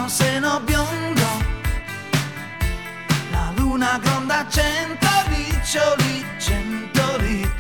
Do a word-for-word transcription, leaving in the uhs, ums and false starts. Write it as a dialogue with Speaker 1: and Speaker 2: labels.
Speaker 1: mio seno biondo, la luna gronda cento riccioli, cento